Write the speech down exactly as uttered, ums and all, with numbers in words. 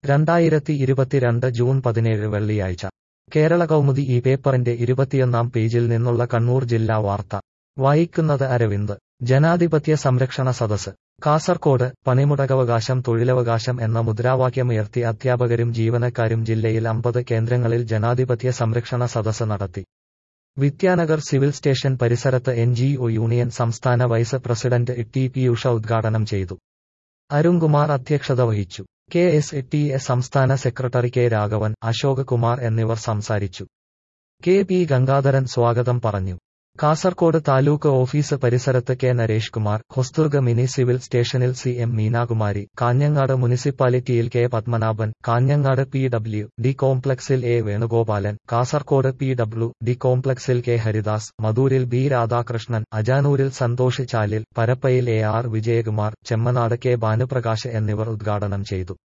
രണ്ടായിരത്തി ഇരുപത്തിരണ്ട് ജൂൺ പതിനേഴ് വെള്ളിയാഴ്ച കേരള കൗമുദി ഈ പേപ്പറിന്റെ ഇരുപത്തിയൊന്നാം പേജിൽ നിന്നുള്ള കണ്ണൂർ ജില്ലാ വാർത്ത വായിക്കുന്നത് അരവിന്ദ്. ജനാധിപത്യ സംരക്ഷണ സദസ് കാസർകോട്. പണിമുടക്കവകാശം തൊഴിലവകാശം എന്ന മുദ്രാവാക്യമുയർത്തി അധ്യാപകരും ജീവനക്കാരും ജില്ലയിൽ അമ്പത് കേന്ദ്രങ്ങളിൽ ജനാധിപത്യ സംരക്ഷണ സദസ് നടത്തി. വിദ്യാനഗർ സിവിൽ സ്റ്റേഷൻ പരിസരത്ത് എൻ ജി ഒ യൂണിയൻ സംസ്ഥാന വൈസ് പ്രസിഡന്റ് ടി പിയൂഷ ഉദ്ഘാടനം ചെയ്തു. അരുൺകുമാർ അധ്യക്ഷത വഹിച്ചു. കെ എസ് ടി എ സംസ്ഥാന സെക്രട്ടറി കെ രാഘവൻ, അശോക് കുമാർ എന്നിവർ സംസാരിച്ചു. കെ പി ഗംഗാധരൻ സ്വാഗതം പറഞ്ഞു. കാസർകോട് താലൂക്ക് ഓഫീസ് പരിസരത്ത് K Naresh Kumar, Hosdurg mini civil സ്റ്റേഷനിൽ സി എം മീനാകുമാരി, കാഞ്ഞങ്ങാട് മുനിസിപ്പാലിറ്റിയിൽ K Padmanabhan, Kanhangad P W D കോംപ്ലക്സിൽ A Venugopalan, Kasaragod P W D കോംപ്ലക്സിൽ കെ ഹരിദാസ്, മധൂരിൽ ബി രാധാകൃഷ്ണൻ, അജാനൂരിൽ സന്തോഷ് ചാലിൽ, പരപ്പയിൽ A R Vijayakumar, Chemmanad K Bhanuprakash എന്നിവർ ഉദ്ഘാടനം ചെയ്തു.